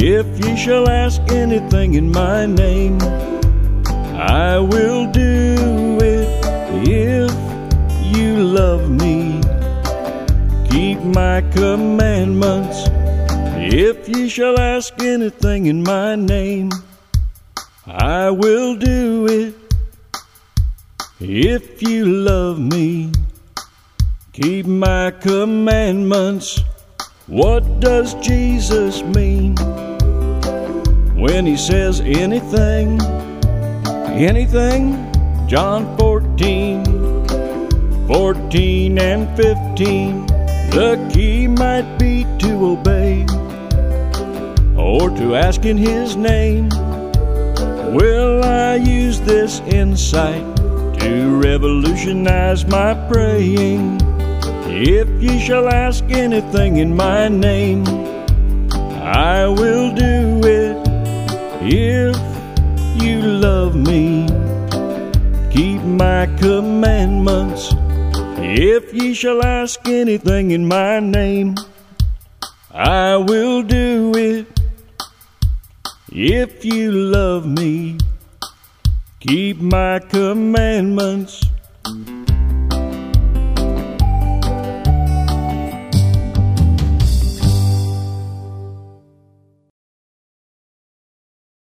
If ye shall ask anything in my name, I will do it. If you love me, keep my commandments. If ye shall ask anything in my name, I will do it. If you love me, keep my commandments. What does Jesus mean when he says anything? Anything? John 14 and 15. The key might be to obey or to ask in his name. Will I use this insight to revolutionize my praying? If ye shall ask anything in my name, I will do it. If you love me, keep my commandments. If ye shall ask anything in my name, I will do it. If you love me, keep my commandments.